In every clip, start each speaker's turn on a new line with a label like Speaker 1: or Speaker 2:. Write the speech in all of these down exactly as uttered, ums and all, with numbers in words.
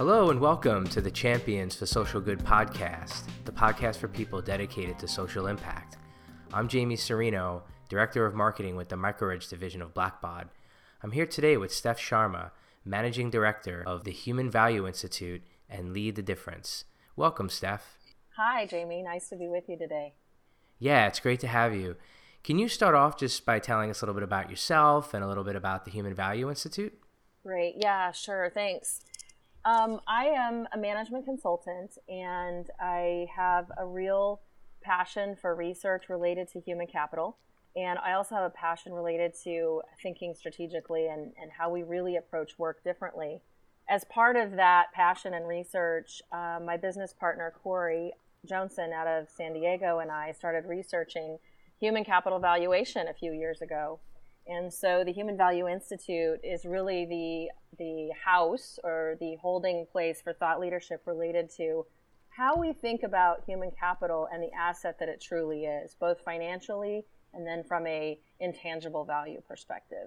Speaker 1: Hello and welcome to the Champions for Social Good podcast, the podcast for people dedicated to social impact. I'm Jamie Serino, Director of Marketing with the MicroEdge division of Blackbaud. I'm here today with Steph Sharma, Managing Director of the Human Value Institute and Lead the Difference. Welcome, Steph.
Speaker 2: Hi, Jamie. Nice to be with you today.
Speaker 1: Yeah, it's great to have you. Can you start off just by telling us a little bit about yourself and a little bit about the Human Value Institute?
Speaker 2: Great. Yeah, sure. Thanks. Um, I am a management consultant, and I have a real passion for research related to human capital. And I also have a passion related to thinking strategically and, and how we really approach work differently. As part of that passion and research, uh, my business partner, Corey Johnson out of San Diego, and I started researching human capital valuation a few years ago. And so the Human Value Institute is really the the house or the holding place for thought leadership related to how we think about human capital and the asset that it truly is, both financially and then from a intangible value perspective.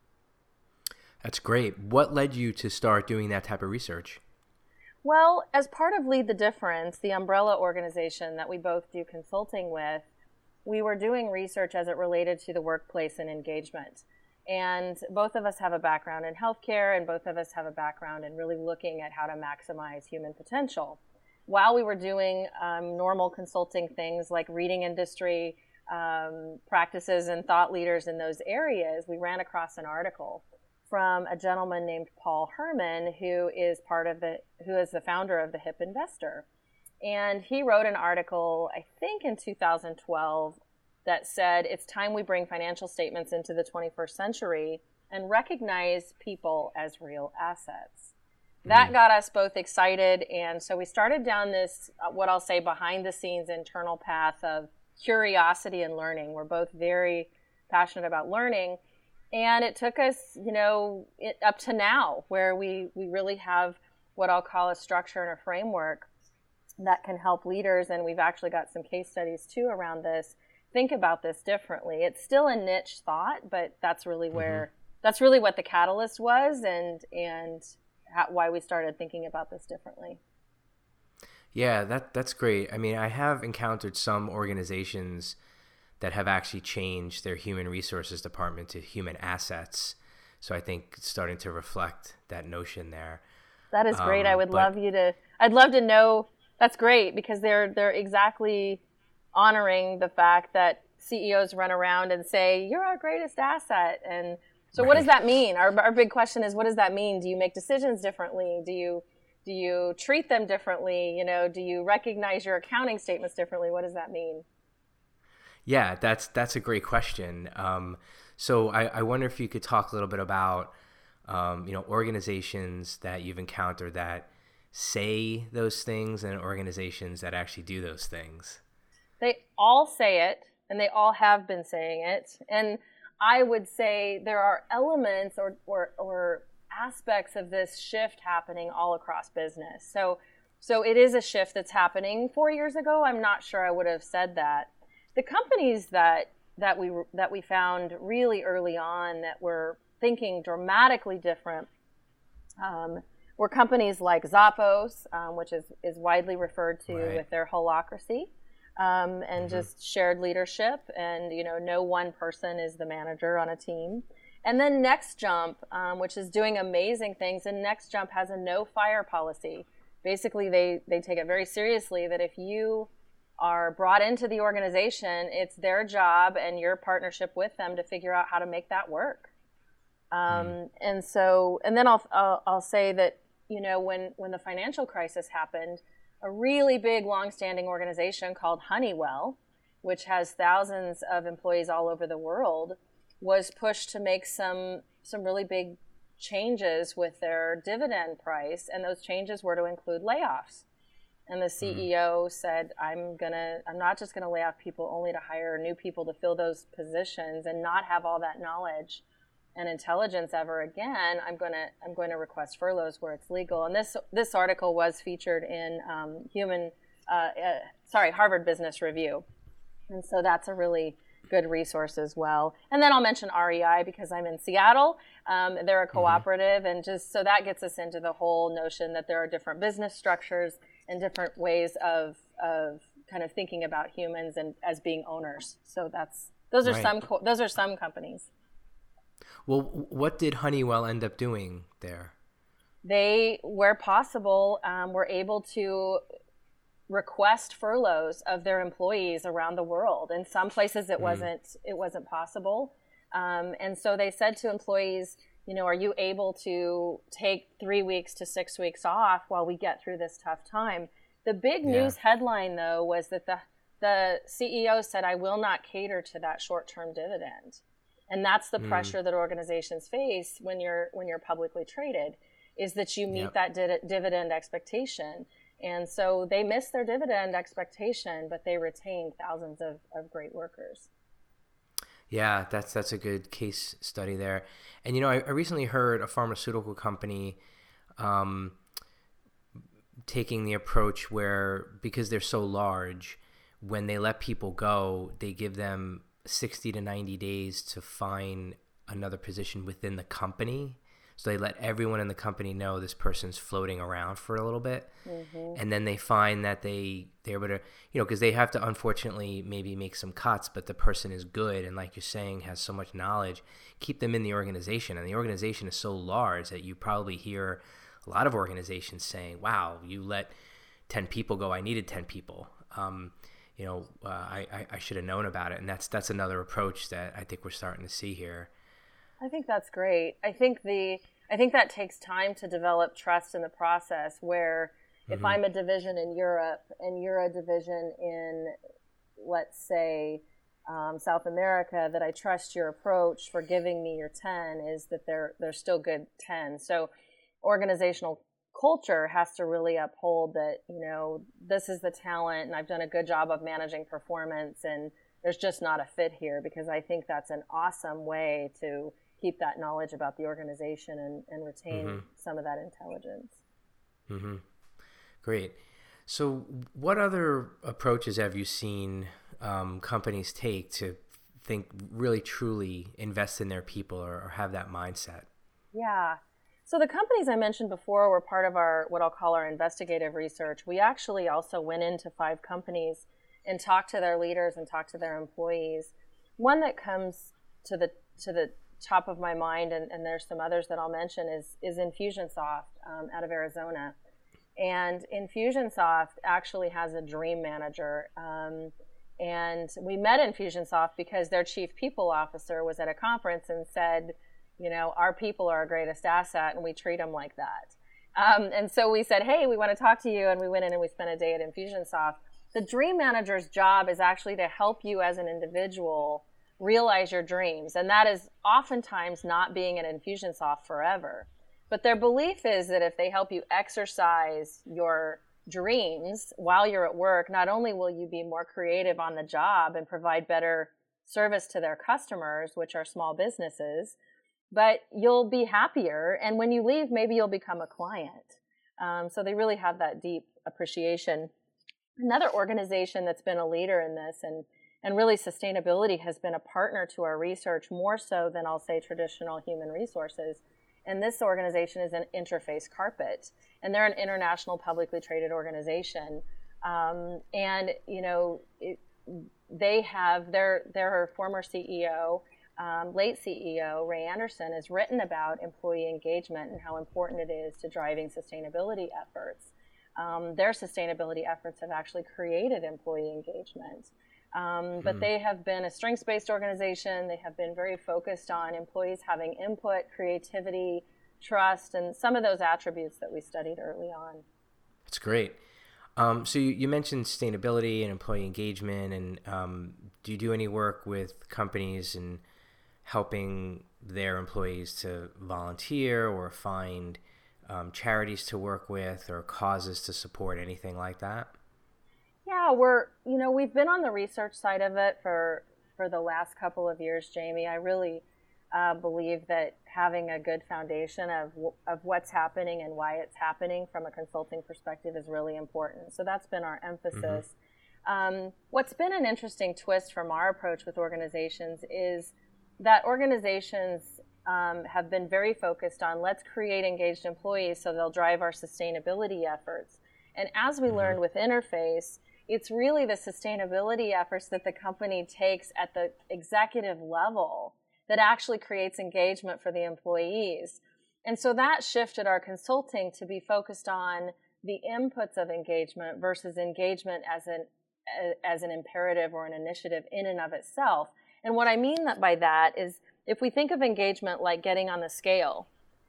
Speaker 1: That's great. What led you to start doing that type of research?
Speaker 2: Well, as part of Lead the Difference, the umbrella organization that we both do consulting with, we were doing research as it related to the workplace and engagement. And both of us have a background in healthcare, and both of us have a background in really looking at how to maximize human potential. While we were doing um, normal consulting things like reading industry um, practices and thought leaders in those areas, we ran across an article from a gentleman named Paul Herman, who is part of the, who is the founder of the Hip Investor. And he wrote an article, I think in two thousand twelve, that said, it's time we bring financial statements into the twenty-first century and recognize people as real assets. Mm. That got us both excited. And so we started down this, uh, what I'll say, behind the scenes internal path of curiosity and learning. We're both very passionate about learning. And it took us, you know, it, up to now, where we, we really have what I'll call a structure and a framework that can help leaders, and we've actually got some case studies too around this, think about this differently. It's still a niche thought, but that's really where, mm-hmm. that's really what the catalyst was, and and how, why we started thinking about this differently.
Speaker 1: Yeah, that that's great. I mean, I have encountered some organizations that have actually changed their human resources department to human assets. So I think it's starting to reflect that notion there.
Speaker 2: That is great. Um, I would
Speaker 1: but,
Speaker 2: love you to, I'd love to know. That's great, because they're they're exactly honoring the fact that C E Os run around and say, you're our greatest asset. And so right. What does that mean? Our our big question is, what does that mean? Do you make decisions differently? Do you do you treat them differently? You know, do you recognize your accounting statements differently? What does that mean?
Speaker 1: Yeah, that's that's a great question. Um, so I, I wonder if you could talk a little bit about um, you know, organizations that you've encountered that say those things and organizations that actually do those things.
Speaker 2: They all say it, and they all have been saying it. And I would say there are elements or, or, or aspects of this shift happening all across business. So, so it is a shift that's happening. Four years ago, I'm not sure I would have said that. The companies that that we that we found really early on that were thinking dramatically different um, were companies like Zappos, um, which is, is widely referred to right. with their holacracy, um, and mm-hmm. just shared leadership, and you know, no one person is the manager on a team. And then NextJump, um, which is doing amazing things, and NextJump has a no-fire policy. Basically, they, they take it very seriously that if you are brought into the organization, it's their job and your partnership with them to figure out how to make that work. Um, mm. And so, and then I'll, I'll I'll say that, you know, when, when the financial crisis happened, a really big, long-standing organization called Honeywell, which has thousands of employees all over the world, was pushed to make some some really big changes with their dividend price, and those changes were to include layoffs. And the C E O mm. said, I'm gonna, I'm not just gonna lay off people only to hire new people to fill those positions and not have all that knowledge and intelligence ever again. I'm gonna, I'm going to request furloughs where it's legal. And this, this article was featured in um, Human, uh, uh, sorry, Harvard Business Review. And so that's a really good resource as well. And then I'll mention R E I because I'm in Seattle. Um, they're a cooperative, mm-hmm. and just so that gets us into the whole notion that there are different business structures and different ways of of kind of thinking about humans and as being owners. So that's those are right. some co- those are some companies.
Speaker 1: Well, what did Honeywell end up doing there?
Speaker 2: They, where possible, um, were able to request furloughs of their employees around the world. In some places, it mm. wasn't it wasn't possible, um, and so they said to employees, you know, are you able to take three weeks to six weeks off while we get through this tough time? The big yeah. news headline, though, was that the the C E O said, I will not cater to that short-term dividend. And that's the mm. pressure that organizations face when you're when you're publicly traded, is that you meet yep. that di- dividend expectation. And so they missed their dividend expectation, but they retained thousands of, of great workers.
Speaker 1: Yeah, that's that's a good case study there. And, you know, I, I recently heard a pharmaceutical company um, taking the approach where, because they're so large, when they let people go, they give them sixty to ninety days to find another position within the company. So they let everyone in the company know this person's floating around for a little bit. Mm-hmm. And then they find that they, they're able to, you know, because they have to unfortunately maybe make some cuts, but the person is good and, like you're saying, has so much knowledge, keep them in the organization. And the organization is so large that you probably hear a lot of organizations saying, wow, you let ten people go. I needed ten people. Um, you know, uh, I, I, I should have known about it. And that's that's another approach that I think we're starting to see here.
Speaker 2: I think that's great. I think the I think that takes time to develop trust in the process, where mm-hmm. if I'm a division in Europe and you're a division in, let's say, um, South America, that I trust your approach for giving me your ten is that they're they're still good ten. So organizational culture has to really uphold that, you know, this is the talent and I've done a good job of managing performance and there's just not a fit here, because I think that's an awesome way to keep that knowledge about the organization and, and retain mm-hmm. some of that intelligence.
Speaker 1: Mm-hmm. Great. So what other approaches have you seen um, companies take to think really truly invest in their people or, or have that mindset?
Speaker 2: Yeah. So the companies I mentioned before were part of our, what I'll call our investigative research. We actually also went into five companies and talked to their leaders and talked to their employees. One that comes to the to the top of my mind, and, and there's some others that I'll mention, is is Infusionsoft um, out of Arizona. And Infusionsoft actually has a dream manager. Um, and we met Infusionsoft because their chief people officer was at a conference and said, you know, our people are our greatest asset and we treat them like that. Um, and so we said, hey, we want to talk to you. And we went in and we spent a day at Infusionsoft. The dream manager's job is actually to help you as an individual realize your dreams. And that is oftentimes not being at Infusionsoft forever. But their belief is that if they help you exercise your dreams while you're at work, not only will you be more creative on the job and provide better service to their customers, which are small businesses, but you'll be happier. And when you leave, maybe you'll become a client. Um, so they really have that deep appreciation. Another organization that's been a leader in this, and, and really sustainability has been a partner to our research more so than, I'll say, traditional human resources. And this organization is an Interface Carpet. And they're an international publicly traded organization. Um, and, you know, it, they have their, their former C E O, Um, late C E O Ray Anderson, has written about employee engagement and how important it is to driving sustainability efforts. Um, their sustainability efforts have actually created employee engagement. Um, but mm. they have been a strengths-based organization. They have been very focused on employees having input, creativity, trust, and some of those attributes that we studied early on.
Speaker 1: That's great. Um, so you, you mentioned sustainability and employee engagement, and um, do you do any work with companies and helping their employees to volunteer or find um, charities to work with or causes to support, anything like that?
Speaker 2: Yeah, we're, you know, we've been on the research side of it for, for the last couple of years, Jamie. I really uh, believe that having a good foundation of, of what's happening and why it's happening from a consulting perspective is really important. So that's been our emphasis. Um, what's been an interesting twist from our approach with organizations is that organizations um, have been very focused on let's create engaged employees so they'll drive our sustainability efforts. And as we mm-hmm. learned with Interface, it's really the sustainability efforts that the company takes at the executive level that actually creates engagement for the employees. And so that shifted our consulting to be focused on the inputs of engagement versus engagement as an as an imperative or an initiative in and of itself. And what I mean that by that is if we think of engagement like getting on the scale,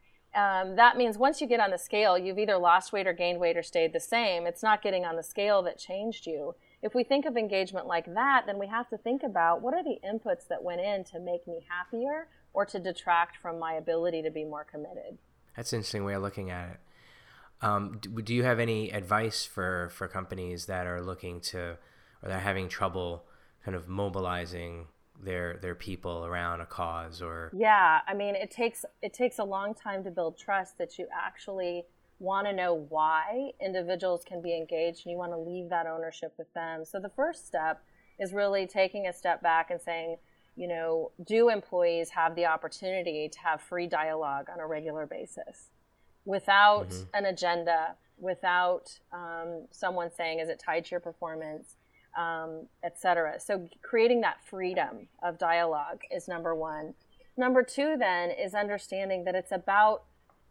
Speaker 2: um, that means once you get on the scale, you've either lost weight or gained weight or stayed the same. It's not getting on the scale that changed you. If we think of engagement like that, then we have to think about what are the inputs that went in to make me happier or to detract from my ability to be more committed.
Speaker 1: That's an interesting way of looking at it. Um, do, do you have any advice for, for companies that are looking to, or they're having trouble kind of mobilizing their their people around a cause? Or
Speaker 2: yeah, I mean, it takes it takes a long time to build trust that you actually want to know why individuals can be engaged, and you want to leave that ownership with them. So the first step is really taking a step back and saying, you know, do employees have the opportunity to have free dialogue on a regular basis without mm-hmm. an agenda, without um, someone saying, is it tied to your performance, um, et cetera. So creating that freedom of dialogue is number one. Number two, then, is understanding that it's about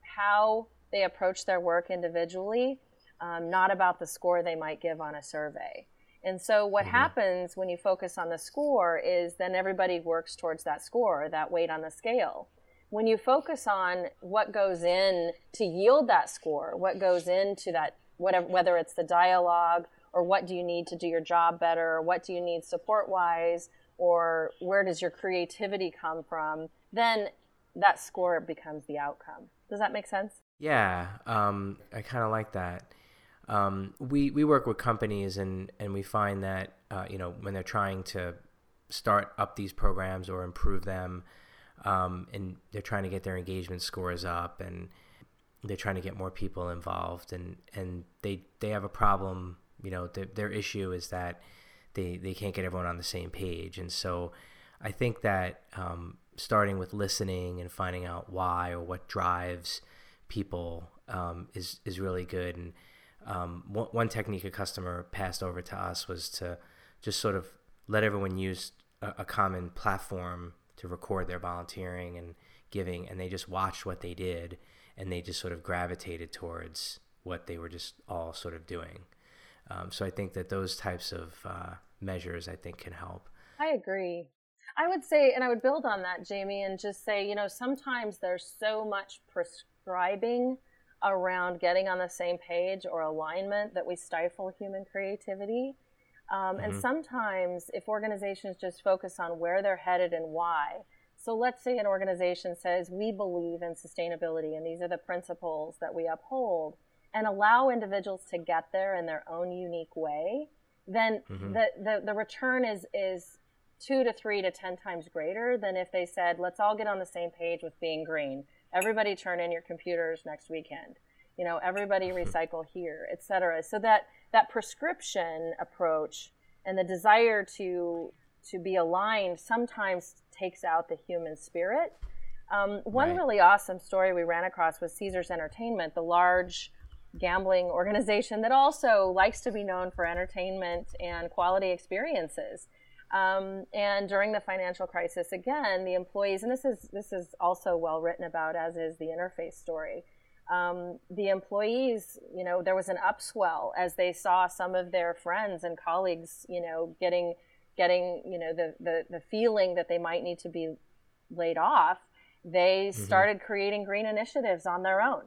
Speaker 2: how they approach their work individually, um, not about the score they might give on a survey. And so what mm-hmm. happens when you focus on the score is then everybody works towards that score, that weight on the scale. When you focus on what goes in to yield that score, what goes into that, whatever, whether it's the dialogue or what do you need to do your job better, or what do you need support-wise, or where does your creativity come from, then that score becomes the outcome. Does that make sense?
Speaker 1: Yeah, um, I kind of like that. Um, we, we work with companies and, and we find that, uh, you know, when they're trying to start up these programs or improve them, um, and they're trying to get their engagement scores up and they're trying to get more people involved, and, and they, they have a problem, you know, th- their issue is that they, they can't get everyone on the same page. And so I think that um, starting with listening and finding out why or what drives people um, is, is really good. And Um, one, one technique a customer passed over to us was to just sort of let everyone use a, a common platform to record their volunteering and giving, and they just watched what they did, and they just sort of gravitated towards what they were just all sort of doing. Um, so I think that those types of uh, measures, I think, can help.
Speaker 2: I agree. I would say, and I would build on that, Jamie, and just say, you know, sometimes there's so much prescribing around getting on the same page or alignment that we stifle human creativity. Um, mm-hmm. And sometimes if organizations just focus on where they're headed and why. So let's say an organization says, we believe in sustainability and these are the principles that we uphold, and allow individuals to get there in their own unique way, then mm-hmm. the, the, the return is, is two to three to ten times greater than if they said, let's all get on the same page with being green. Everybody turn in your computers next weekend. You know, everybody recycle here, et cetera. So that, that prescription approach and the desire to to be aligned sometimes takes out the human spirit. Um, one right. really awesome story we ran across was Caesars Entertainment, the large gambling organization that also likes to be known for entertainment and quality experiences. Um, and during the financial crisis, again, the employees, and this is this is also well written about, as is the Interface story. Um, the employees, you know, there was an upswell as they saw some of their friends and colleagues, you know, getting getting, you know, the the, the feeling that they might need to be laid off. They mm-hmm. started creating green initiatives on their own.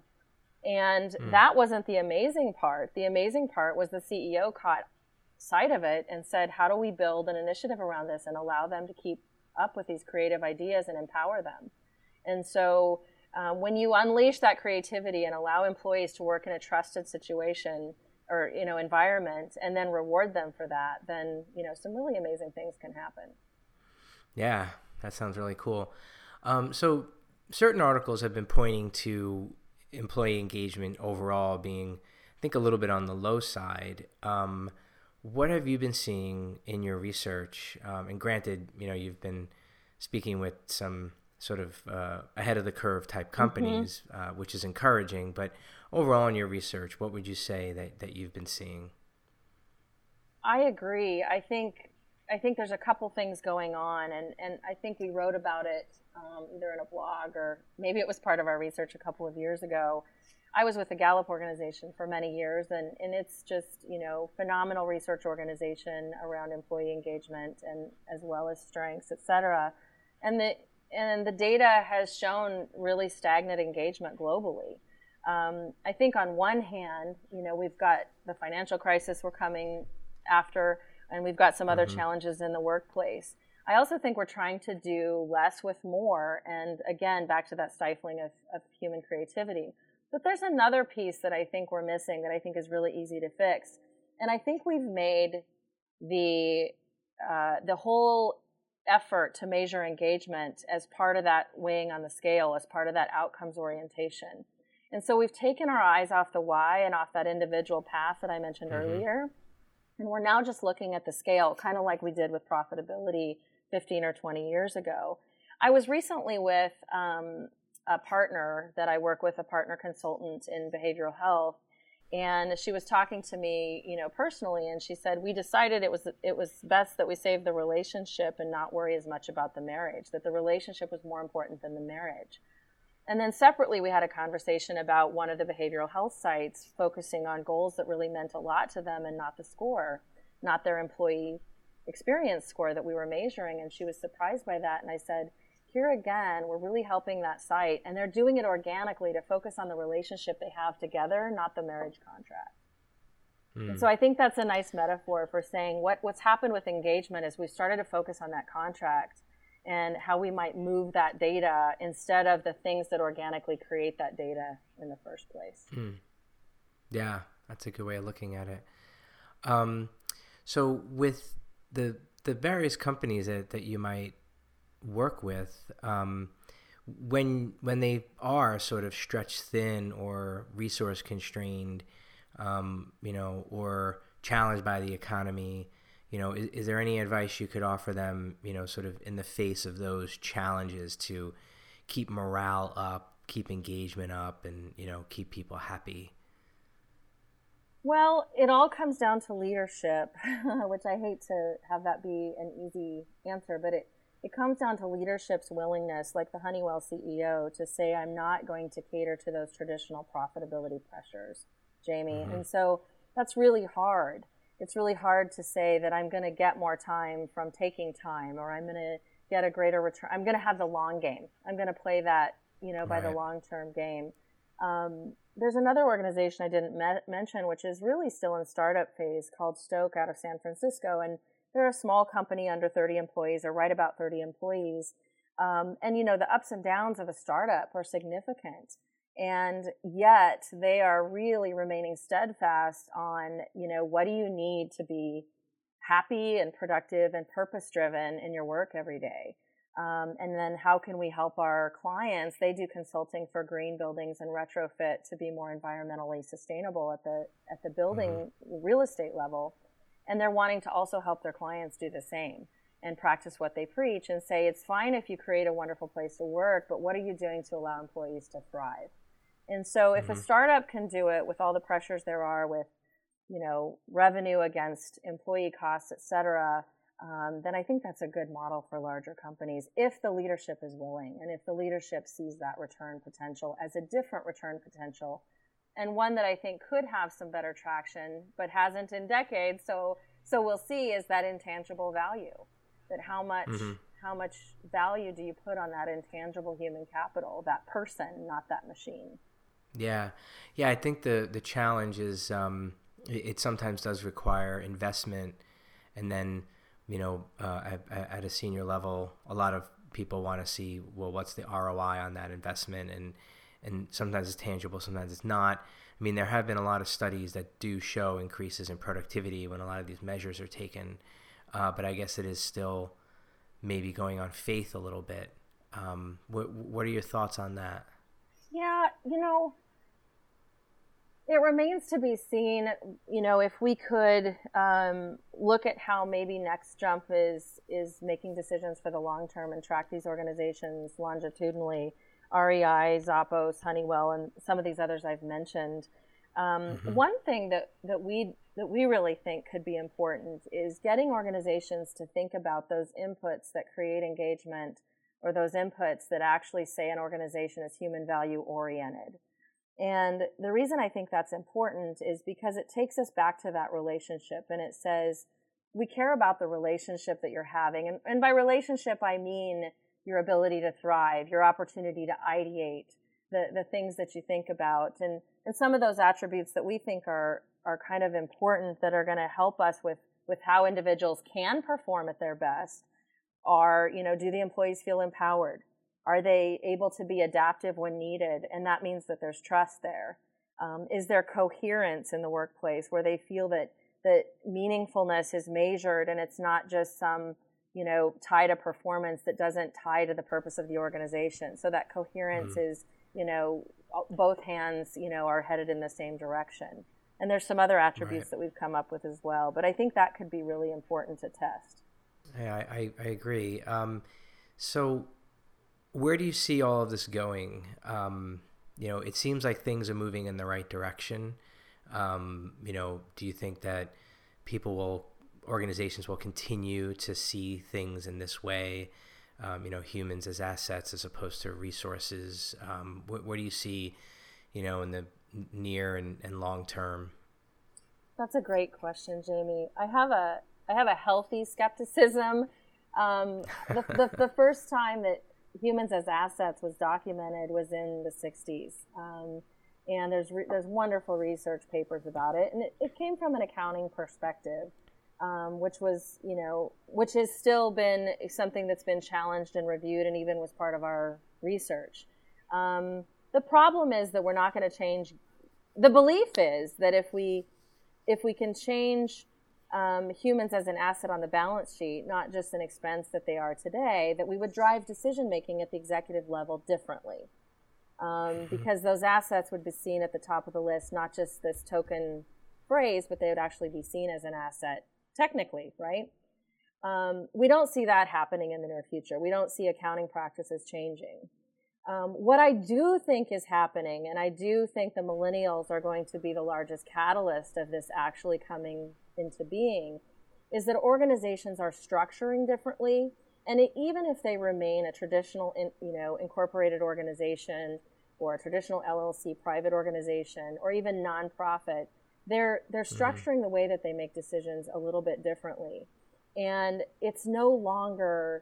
Speaker 2: And mm. that wasn't the amazing part. The amazing part was the C E O caught sight of it and said, how do we build an initiative around this and allow them to keep up with these creative ideas and empower them? And so um, when you unleash that creativity and allow employees to work in a trusted situation or, you know, environment, and then reward them for that, then, you know, some really amazing things can happen.
Speaker 1: Yeah, that sounds really cool. Um, so certain articles have been pointing to employee engagement overall being, I think, a little bit on the low side. Um, what have you been seeing in your research? Um, and granted, you know, you've been speaking with some sort of uh, ahead of the curve type companies, mm-hmm. uh, which is encouraging. But overall in your research, what would you say that, that you've been seeing?
Speaker 2: I agree. I think I think there's a couple things going on, and, and I think we wrote about it um, either in a blog or maybe it was part of our research a couple of years ago. I was with the Gallup organization for many years, and, and it's just, you know, phenomenal research organization around employee engagement and as well as strengths, et cetera. And the and the data has shown really stagnant engagement globally. Um, I think on one hand, you know, we've got the financial crisis we're coming after, and we've got some other mm-hmm. challenges in the workplace. I also think we're trying to do less with more, and again, back to that stifling of, of human creativity. But there's another piece that I think we're missing that I think is really easy to fix. And I think we've made the uh, the whole effort to measure engagement as part of that weighing on the scale, as part of that outcomes orientation. And so we've taken our eyes off the why and off that individual path that I mentioned mm-hmm. earlier. And we're now just looking at the scale, kind of like we did with profitability fifteen or twenty years ago. I was recently with um, a partner that I work with, a partner consultant in behavioral health, and she was talking to me, you know, personally, and she said, we decided it was it was best that we save the relationship and not worry as much about the marriage, that the relationship was more important than the marriage. And then separately, we had a conversation about one of the behavioral health sites focusing on goals that really meant a lot to them and not the score, not their employee experience score that we were measuring. And she was surprised by that. And I said, here again, we're really helping that site. And they're doing it organically to focus on the relationship they have together, not the marriage contract. Mm. And so I think that's a nice metaphor for saying what, what's happened with engagement is we've started to focus on that contract and how we might move that data instead of the things that organically create that data in the first place.
Speaker 1: Mm. Yeah, that's a good way of looking at it. Um, so with the the various companies that, that you might work with, um, when when they are sort of stretched thin or resource constrained, um, you know, or challenged by the economy, you know, is, is there any advice you could offer them, you know, sort of in the face of those challenges to keep morale up, keep engagement up, and, you know, keep people happy?
Speaker 2: Well, it all comes down to leadership, which I hate to have that be an easy answer, but it, it comes down to leadership's willingness, like the Honeywell C E O, to say, I'm not going to cater to those traditional profitability pressures, Jamie. Mm-hmm. And so that's really hard. It's really hard to say that I'm going to get more time from taking time, or I'm going to get a greater return. I'm going to have the long game. I'm going to play that, you know, by right. the long-term game. Um, there's another organization I didn't me- mention, which is really still in startup phase, called Stoke out of San Francisco. And they're a small company under thirty employees, or right about thirty employees. Um, and, you know, the ups and downs of a startup are significant. And yet they are really remaining steadfast on, you know, what do you need to be happy and productive and purpose-driven in your work every day? Um, and then how can we help our clients? They do consulting for green buildings and retrofit to be more environmentally sustainable at the at the building mm-hmm. real estate level. And they're wanting to also help their clients do the same and practice what they preach and say, it's fine if you create a wonderful place to work, but what are you doing to allow employees to thrive? And so if mm-hmm. a startup can do it with all the pressures there are with, you know, revenue against employee costs, et cetera, um, then I think that's a good model for larger companies if the leadership is willing and if the leadership sees that return potential as a different return potential, and one that I think could have some better traction but hasn't in decades. So so we'll see, is that intangible value, that how much mm-hmm. how much value do you put on that intangible human capital, that person, not that machine?
Speaker 1: Yeah. Yeah, I think the, the challenge is um, it, it sometimes does require investment. And then, you know, uh, at, at a senior level, a lot of people want to see, well, what's the R O I on that investment? And, and sometimes it's tangible, sometimes it's not. I mean, there have been a lot of studies that do show increases in productivity when a lot of these measures are taken. Uh, but I guess it is still maybe going on faith a little bit. Um, what, what are your thoughts on that?
Speaker 2: Yeah, you know, It remains to be seen, you know, if we could um, look at how maybe Next Jump is is making decisions for the long term and track these organizations longitudinally, R E I, Zappos, Honeywell, and some of these others I've mentioned. Um, mm-hmm. One thing that, that we that we really think could be important is getting organizations to think about those inputs that create engagement, or those inputs that actually say an organization is human value oriented. And the reason I think that's important is because it takes us back to that relationship, and it says, we care about the relationship that you're having. And, and by relationship, I mean your ability to thrive, your opportunity to ideate, the, the things that you think about. And, and some of those attributes that we think are, are kind of important that are going to help us with, with how individuals can perform at their best are, you know, do the employees feel empowered? Are they able to be adaptive when needed? And that means that there's trust there. Um, is there coherence in the workplace where they feel that, that meaningfulness is measured and it's not just some, you know, tie to performance that doesn't tie to the purpose of the organization? So that coherence mm-hmm. is, you know, both hands, you know, are headed in the same direction. And there's some other attributes right. that we've come up with as well. But I think that could be really important to test.
Speaker 1: Yeah, I, I agree. Um, so where do you see all of this going? Um, you know, it seems like things are moving in the right direction. Um, you know, do you think that people will, organizations will continue to see things in this way? Um, you know, humans as assets as opposed to resources. Um, wh- where do you see, you know, in the near and, and long term?
Speaker 2: That's a great question, Jamie. I have a I have a healthy skepticism. Um, the, the the first time that humans as assets was documented was in the sixties. Um, and there's re- there's wonderful research papers about it. And it, it came from an accounting perspective, um, which was, you know, which has still been something that's been challenged and reviewed and even was part of our research. Um, the problem is that we're not going to change. The belief is that if we, if we can change Um, humans as an asset on the balance sheet, not just an expense that they are today, that we would drive decision making at the executive level differently. Um, because those assets would be seen at the top of the list, not just this token phrase, but they would actually be seen as an asset technically, right? Um, we don't see that happening in the near future. We don't see accounting practices changing. Um, what I do think is happening, and I do think the millennials are going to be the largest catalyst of this actually coming into being, is that organizations are structuring differently. And it, even if they remain a traditional, in, you know, incorporated organization or a traditional L L C private organization or even nonprofit, they're they're structuring mm-hmm. the way that they make decisions a little bit differently. And it's no longer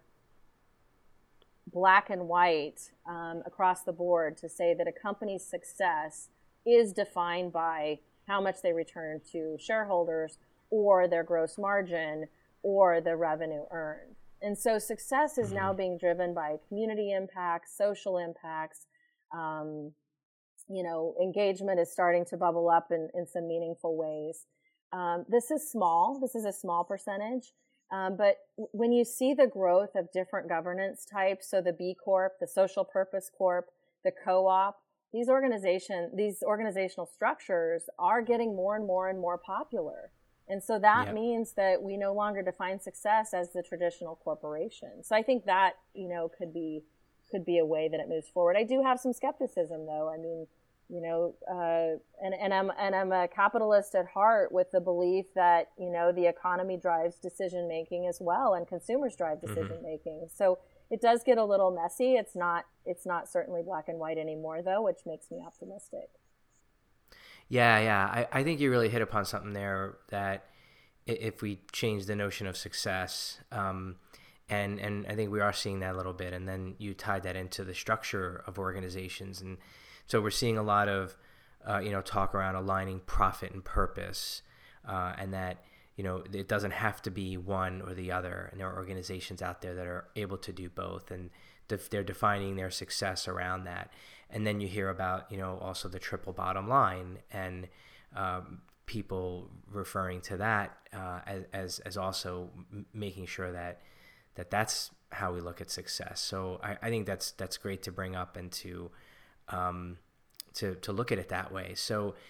Speaker 2: black and white um, across the board to say that a company's success is defined by how much they return to shareholders or their gross margin or the revenue earned. And so success is mm-hmm. now being driven by community impacts, social impacts. Um, you know, engagement is starting to bubble up in, in some meaningful ways. Um, this is small. This is a small percentage. Um, but when you see the growth of different governance types, so the B Corp, the social purpose corp, the co-op, these organization, these organizational structures are getting more and more and more popular. And so that yep. means that we no longer define success as the traditional corporation. So I think that, you know, could be could be a way that it moves forward. I do have some skepticism, though. I mean, you know, uh, and, and I'm and I'm a capitalist at heart with the belief that, you know, the economy drives decision making as well, and consumers drive decision making. Mm-hmm. So it does get a little messy. It's not it's not certainly black and white anymore, though, which makes me optimistic.
Speaker 1: Yeah, yeah. I, I think you really hit upon something there, that if we change the notion of success, um, and, and I think we are seeing that a little bit, and then you tied that into the structure of organizations. And so we're seeing a lot of, uh, you know, talk around aligning profit and purpose, uh, and that, you know, it doesn't have to be one or the other. And there are organizations out there that are able to do both, and def- they're defining their success around that. And then you hear about, you know, also the triple bottom line, and um, people referring to that uh, as, as as also m- making sure that that that's how we look at success. So I, I think that's that's great to bring up and to um, to to look at it that way. So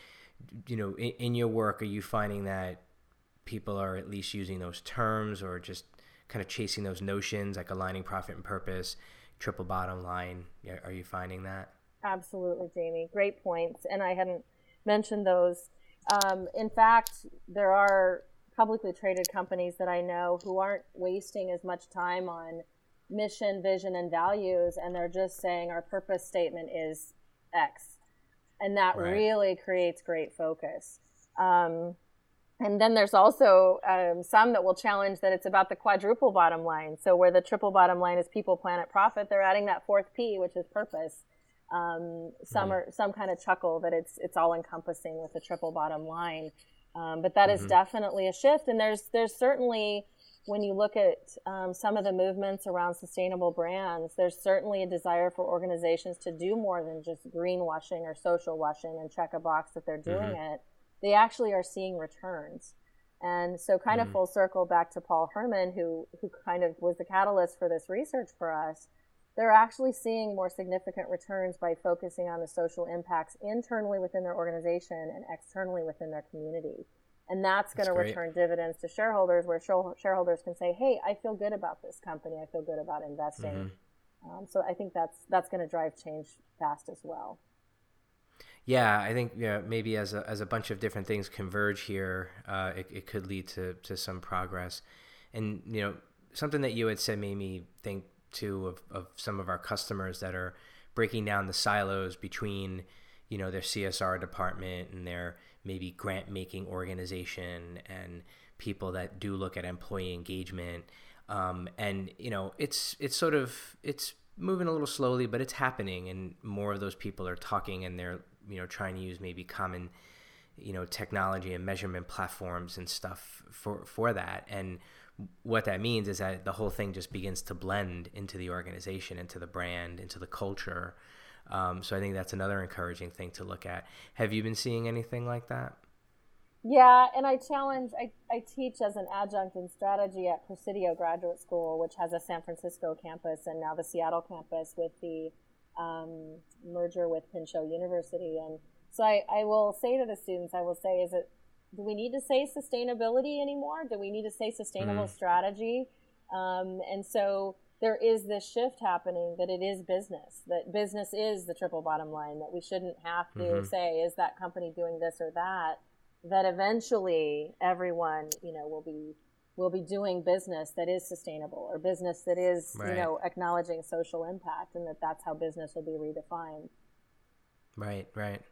Speaker 1: you know, in, in your work, are you finding that people are at least using those terms or just kind of chasing those notions like aligning profit and purpose, triple bottom line? Are you finding that?
Speaker 2: Absolutely, Jamie. Great points. And I hadn't mentioned those. Um, in fact, there are publicly traded companies that I know who aren't wasting as much time on mission, vision, and values, and they're just saying our purpose statement is X. And that right. really creates great focus. Um, and then there's also um, some that will challenge that it's about the quadruple bottom line. So where the triple bottom line is people, planet, profit, they're adding that fourth P, which is purpose. Um, some mm-hmm. are some kind of chuckle that it's it's all encompassing with the triple bottom line. Um, but that mm-hmm. is definitely a shift. And there's there's certainly, when you look at um, some of the movements around sustainable brands, there's certainly a desire for organizations to do more than just greenwashing or social washing and check a box that they're doing mm-hmm. it. They actually are seeing returns. And so kind mm-hmm. of full circle back to Paul Herman, who who kind of was the catalyst for this research for us. They're actually seeing more significant returns by focusing on the social impacts internally within their organization and externally within their community. And that's going to return dividends to shareholders, where shareholders can say, hey, I feel good about this company. I feel good about investing. Mm-hmm. Um, so I think that's that's going to drive change fast as well.
Speaker 1: Yeah, I think yeah, maybe as a as a bunch of different things converge here, uh, it, it could lead to, to some progress. And, you know, something that you had said made me think, too, of, of some of our customers that are breaking down the silos between, you know, their C S R department and their maybe grant making organization and people that do look at employee engagement. Um, and, you know, it's it's sort of, it's moving a little slowly, but it's happening. And more of those people are talking, and they're, you know, trying to use maybe common, you know, technology and measurement platforms and stuff for, for that. And what that means is that the whole thing just begins to blend into the organization, into the brand, into the culture. Um, so I think that's another encouraging thing to look at. Have you been seeing anything like that?
Speaker 2: Yeah, and I challenge, I, I teach as an adjunct in strategy at Presidio Graduate School, which has a San Francisco campus and now the Seattle campus with the um, merger with Pinchot University. And so I, I will say to the students, I will say, is it, do we need to say sustainability anymore? Do we need to say sustainable mm. strategy? Um, and so there is this shift happening that it is business, that business is the triple bottom line, that we shouldn't have to mm-hmm. say, is that company doing this or that, that eventually everyone, you know, will be will be doing business that is sustainable, or business that is, right. you know, acknowledging social impact, and that that's how business will be redefined.
Speaker 1: Right, right.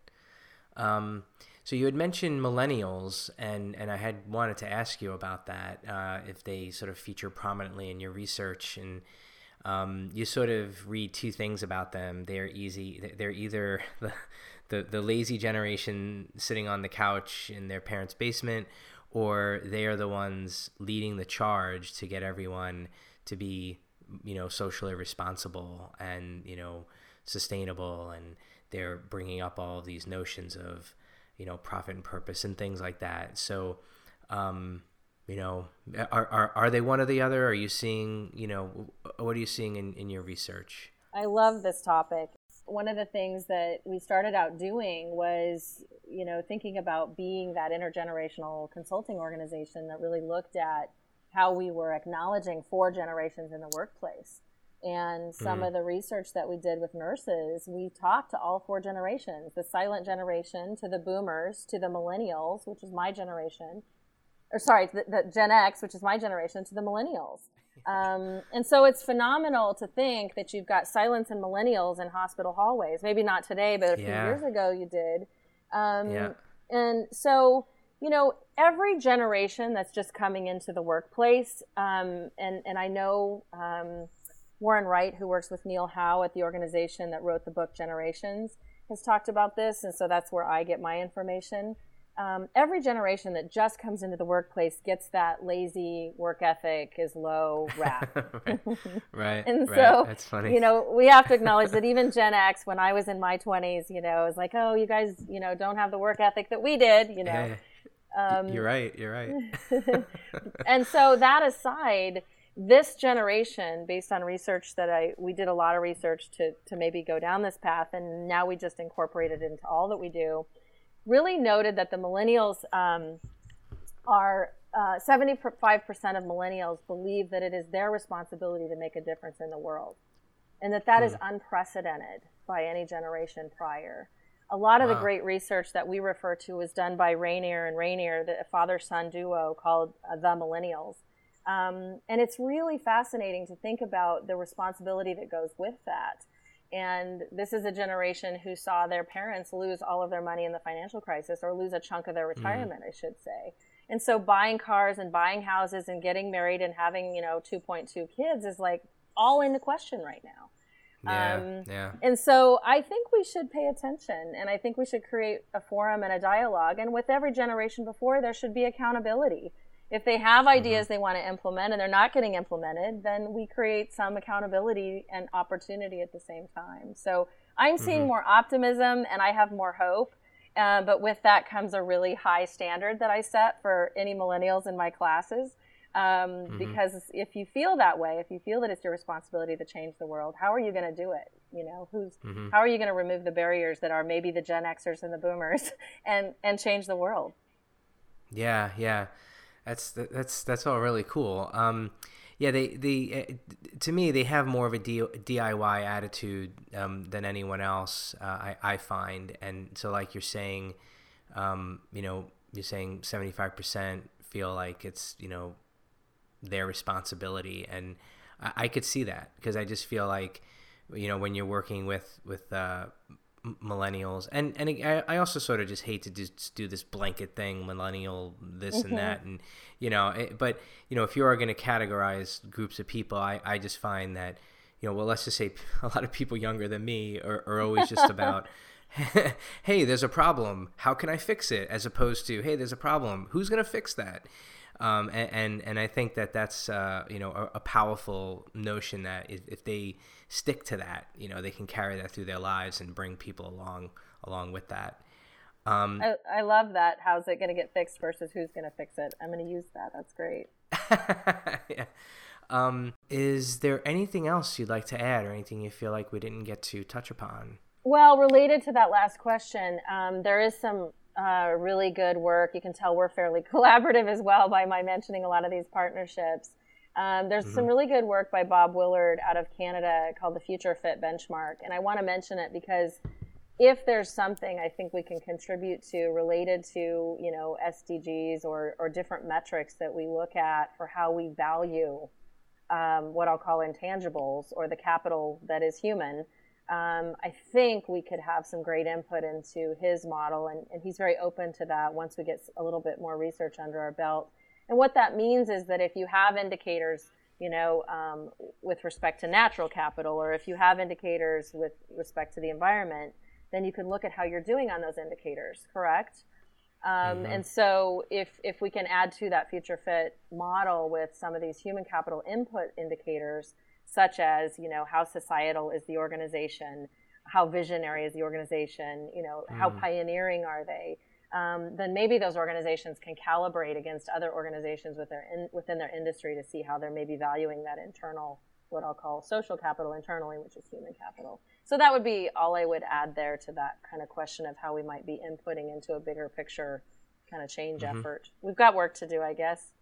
Speaker 1: Um, so you had mentioned millennials, and, and I had wanted to ask you about that, uh, if they sort of feature prominently in your research. And um, you sort of read two things about them. They're easy. They're either the, the, the lazy generation sitting on the couch in their parents' basement, or they are the ones leading the charge to get everyone to be, you know, socially responsible and, you know, sustainable, and they're bringing up all of these notions of, you know, profit and purpose and things like that. So, um, you know, are, are are they one or the other? Are you seeing, you know, what are you seeing in, in your research?
Speaker 2: I love this topic. One of the things that we started out doing was, you know, thinking about being that intergenerational consulting organization that really looked at how we were acknowledging four generations in the workplace. And some mm. of the research that we did with nurses, we talked to all four generations, the silent generation, to the boomers, to the millennials, which is my generation, or sorry, the, the Gen X, which is my generation, to the millennials. Um, and so it's phenomenal to think that you've got silents and millennials in hospital hallways. Maybe not today, but a few yeah. years ago you did. Um, yeah. And so, you know, every generation that's just coming into the workplace, um, and, and I know... Um, Warren Wright, who works with Neil Howe at the organization that wrote the book Generations, has talked about this, and so that's where I get my information. Um, every generation that just comes into the workplace gets that lazy work ethic is low rap.
Speaker 1: right, right,
Speaker 2: and
Speaker 1: right.
Speaker 2: So,
Speaker 1: that's funny.
Speaker 2: You know, we have to acknowledge that even Gen X, when I was in my twenties, you know, it was like, oh, you guys, you know, don't have the work ethic that we did, you know.
Speaker 1: Yeah. Um, you're right, you're right.
Speaker 2: And so that aside, this generation, based on research that I, we did a lot of research to, to maybe go down this path, and now we just incorporate it into all that we do. really noted that the millennials um, are uh, seventy-five percent of millennials believe that it is their responsibility to make a difference in the world, and that that hmm. is unprecedented by any generation prior. A lot of wow. the great research that we refer to was done by Rainier and Rainier, the father-son duo called uh, The Millennials. Um, and it's really fascinating to think about the responsibility that goes with that. And this is a generation who saw their parents lose all of their money in the financial crisis, or lose a chunk of their retirement, mm. I should say. And so buying cars and buying houses and getting married and having, you know, two point two kids is like all into question right now.
Speaker 1: Yeah,
Speaker 2: um,
Speaker 1: yeah.
Speaker 2: And so I think we should pay attention, and I think we should create a forum and a dialogue. And with every generation before, there should be accountability. If they have ideas mm-hmm. they want to implement and they're not getting implemented, then we create some accountability and opportunity at the same time. So I'm seeing mm-hmm. more optimism, and I have more hope. Uh, but with that comes a really high standard that I set for any millennials in my classes. Um, mm-hmm. Because if you feel that way, if you feel that it's your responsibility to change the world, how are you going to do it? You know, who's, mm-hmm. how are you going to remove the barriers that are maybe the Gen Xers and the Boomers and, and change the world?
Speaker 1: Yeah, yeah. That's that's that's all really cool. Um, yeah, they they uh, to me they have more of a D I Y attitude um, than anyone else. Uh, I I find, and so like you're saying, um, you know, you're saying seventy-five percent feel like it's, you know, their responsibility, and I, I could see that, because I just feel like, you know, when you're working with with uh, millennials, and and I, I also sort of just hate to just do this blanket thing, millennial this mm-hmm. and that, and you know, it, but you know, if you are going to categorize groups of people, I, I just find that, you know, well, let's just say a lot of people younger than me are, are always just about hey, there's a problem, how can I fix it, as opposed to, hey, there's a problem, who's going to fix that? Um, and, and and I think that that's uh, you know, a, a powerful notion that if, if they stick to that, you know, they can carry that through their lives and bring people along along with that. Um,
Speaker 2: I, I love that. How's it going to get fixed versus who's going to fix it? I'm going to use that. That's great.
Speaker 1: yeah. Um, is there anything else you'd like to add, or anything you feel like we didn't get to touch upon?
Speaker 2: Well, related to that last question, um, there is some uh, really good work. You can tell we're fairly collaborative as well by my mentioning a lot of these partnerships. Um, there's mm-hmm. some really good work by Bob Willard out of Canada called the Future Fit Benchmark. And I want to mention it because if there's something I think we can contribute to related to, you know, S D Gs or, or different metrics that we look at for how we value um, what I'll call intangibles, or the capital that is human, Um, I think we could have some great input into his model, and, and he's very open to that once we get a little bit more research under our belt. And what that means is that if you have indicators, you know, um, with respect to natural capital, or if you have indicators with respect to the environment, then you can look at how you're doing on those indicators, correct? Um, mm-hmm. And so if, if we can add to that Future Fit model with some of these human capital input indicators, such as, you know, how societal is the organization, how visionary is the organization, you know, mm. how pioneering are they, um, then maybe those organizations can calibrate against other organizations with their in, within their industry to see how they're maybe valuing that internal, what I'll call social capital internally, which is human capital. So that would be all I would add there to that kind of question of how we might be inputting into a bigger picture kind of change mm-hmm. effort. We've got work to do, I guess.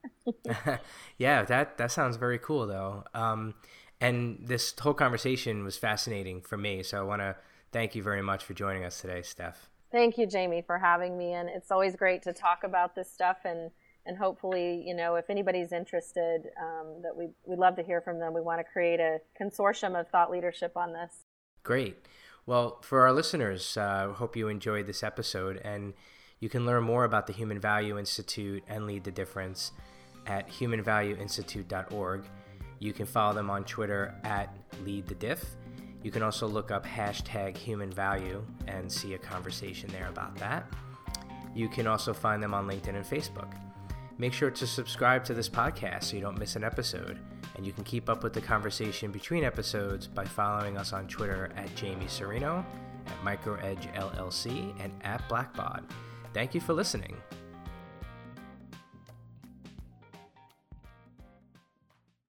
Speaker 1: Yeah, that, that sounds very cool, though. Um, And this whole conversation was fascinating for me. So I want to thank you very much for joining us today, Steph.
Speaker 2: Thank you, Jamie, for having me. And it's always great to talk about this stuff. And, and hopefully, you know, if anybody's interested, um, that we, we'd love to hear from them. We want to create a consortium of thought leadership on this.
Speaker 1: Great. Well, for our listeners, I uh, hope you enjoyed this episode. And you can learn more about the Human Value Institute and Lead the Difference at human value institute dot org. You can follow them on Twitter at Lead the Diff. You can also look up hashtag human value and see a conversation there about that. You can also find them on LinkedIn and Facebook. Make sure to subscribe to this podcast so you don't miss an episode. And you can keep up with the conversation between episodes by following us on Twitter at Jamie Serino, at MicroEdge L L C, and at Blackbod. Thank you for listening.